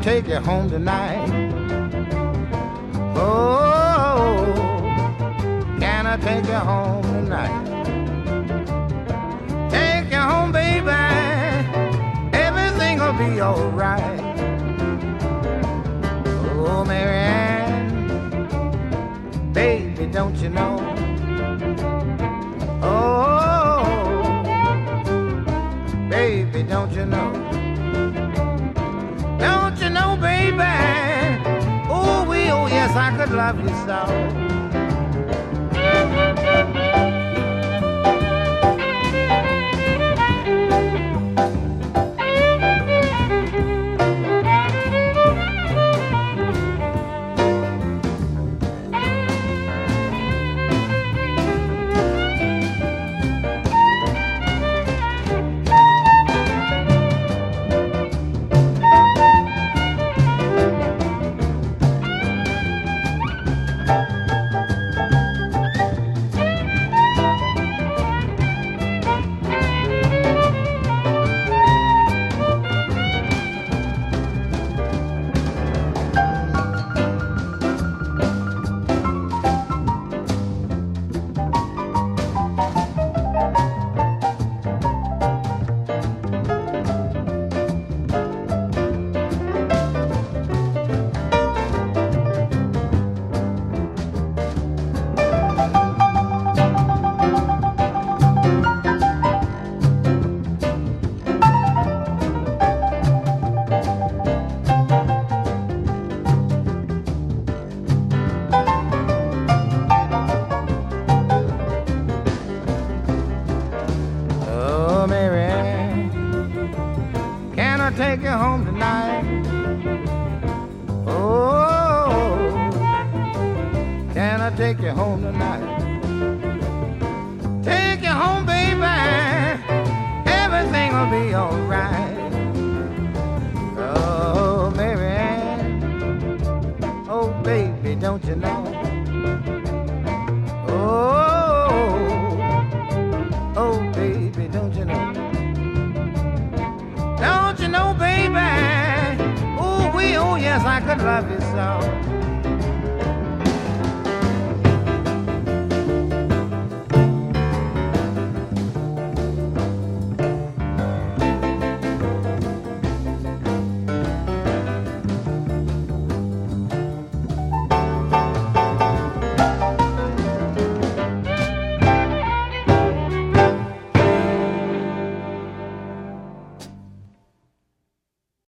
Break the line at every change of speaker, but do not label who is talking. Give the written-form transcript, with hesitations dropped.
take you home tonight? Oh, can I take you home tonight? Take you home, baby. Everything'll be alright. Oh, Mary Ann, baby, don't you know? Oh, baby, don't you know? Don't you know, baby? Oh, oh, yes, I could love you so. Take you home tonight. Oh, can I take you home tonight? Take you home, baby. Everything'll be alright. Oh, Mary Ann, oh, baby, don't you know? Oh, oh, baby, don't you know? Don't you know, baby? Oh, oh, yes, I could love you so.